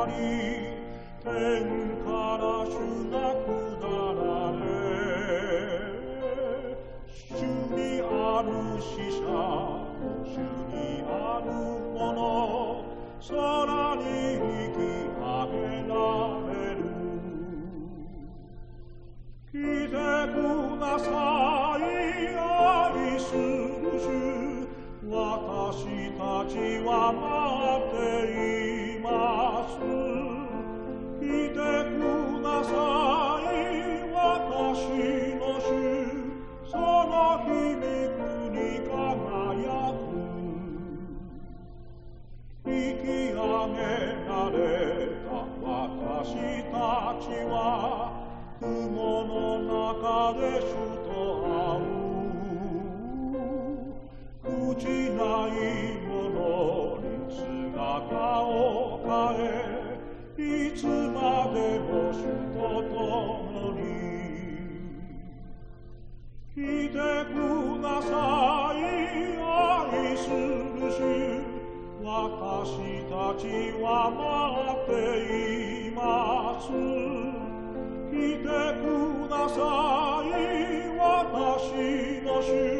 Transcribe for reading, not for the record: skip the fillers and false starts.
り天から主が下られ主にある死者主にあるもの空に引き上げられる来てください愛する主私たちは待っています来てください私の主その響くに輝く引き上げられた私たちは雲の中で主と会う朽ちないものに姿を変えいつまでも主と共に来てください愛する主私たちは待っています来てください私の主